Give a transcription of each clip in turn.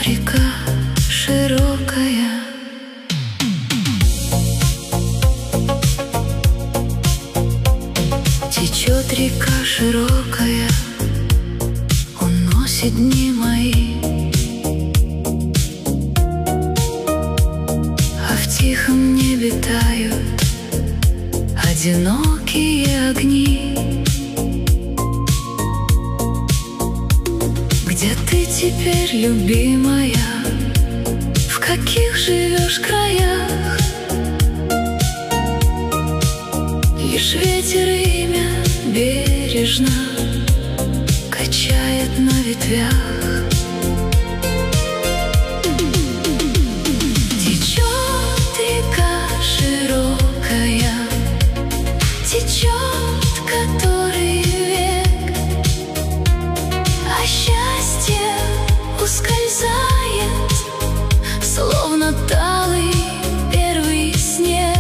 река широкая. Течет река широкая, уносит дни мои, а в тихом небе тают одинокие огни. Где ты теперь, любимая? В каких живешь краях? Лишь ветер имя бережно качает на ветвях. Течет река широкая, течет который век, а счастье ускользает, словно талый первый снег.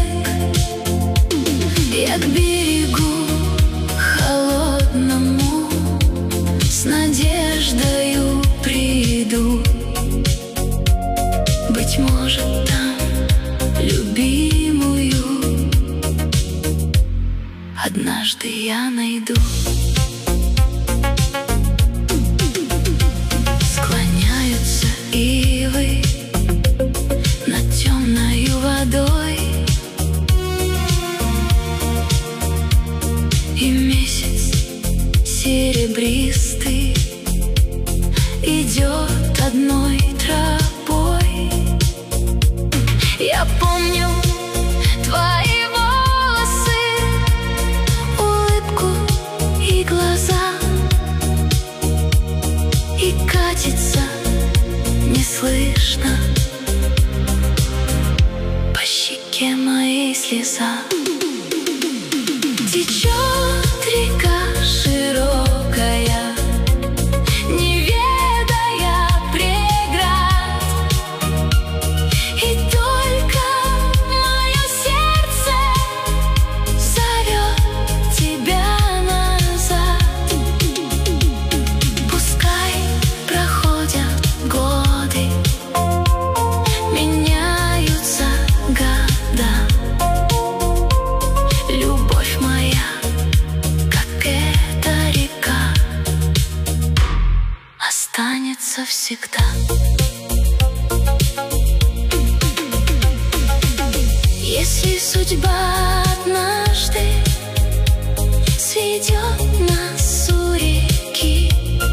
Я к берегу холодному с надеждою приду. Быть может, там любимую однажды я найду. Склоняются ивы над темною водой, и месяц серебристый идет одной тропой. Я помню твои волосы, улыбку и глаза, и катится неслышно по щеке моей слеза. Течет река широкая, не ведая преград, и только мое сердце зовет тебя назад. Пускай проходят годы, меняются года, любовь моя, как эта река, останется всегда. Если судьба однажды сведет нас у реки,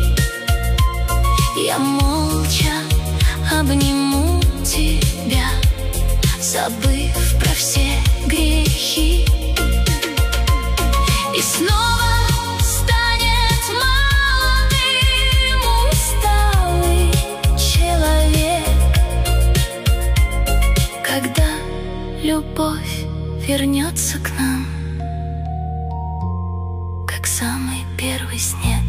я молча обниму тебя, забыв про все грехи. И снова станет молодым усталый человек, когда любовь вернется к нам, как самый первый снег.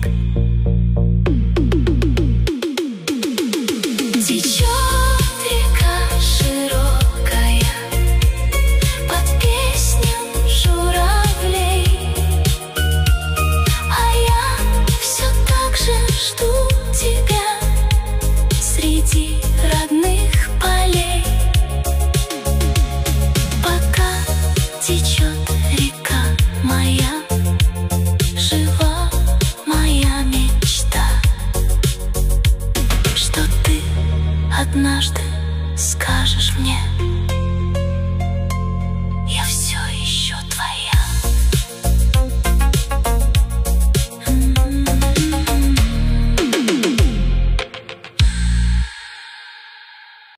Течет река широкая под песню журавлей, а я все так же жду тебя среди родных полей. Пока течет река моя, жива моя мечта, что ты однажды скажешь мне: